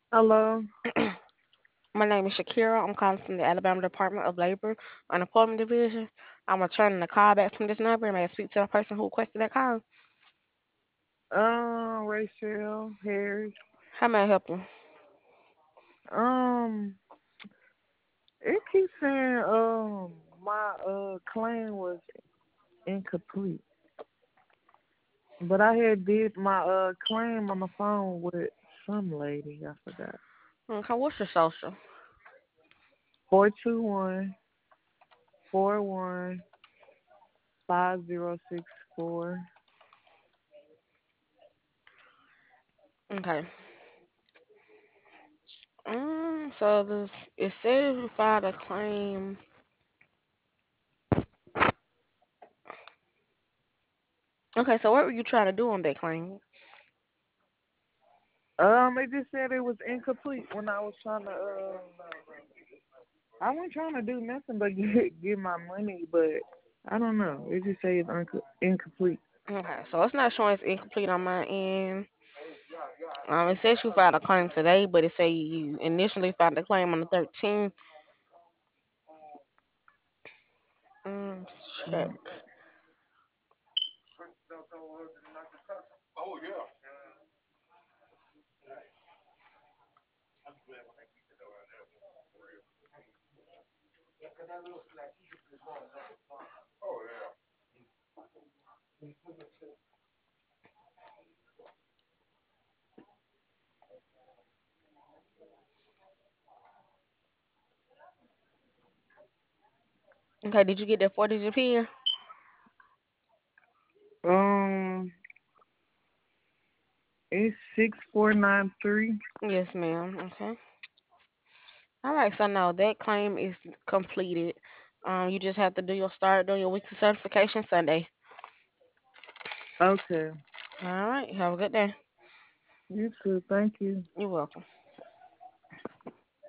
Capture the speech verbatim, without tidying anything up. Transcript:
Hello. My name is Shakira. I'm calling from the Alabama Department of Labor Unemployment Division. I'm returning the call back from this number. May I speak to the person who requested that call? Um, Rachel Harris. How may I help you? Um, it keeps saying um my uh claim was incomplete, but I had did my uh claim on the phone with some lady. I forgot. Okay, what's your social? Four two one four one five zero six four. Okay. Um, so this it says you filed a claim. Okay, so what were you trying to do on that claim? Um, it just said it was incomplete when I was trying to. Uh, I wasn't trying to do nothing but get get my money, but I don't know. It just says it's unco- incomplete. Okay, so it's not showing it's incomplete on my end. Um, it says you filed a claim today, but it say you initially filed a claim on the thirteenth. Um, check. Okay, did you get that four digit P N? Um, it's six four nine three. Yes, ma'am. Okay. All right, so now that claim is completed. Um, you just have to do your start doing your weekly certification Sunday. Okay. All right, have a good day. You too. Thank you. You're welcome.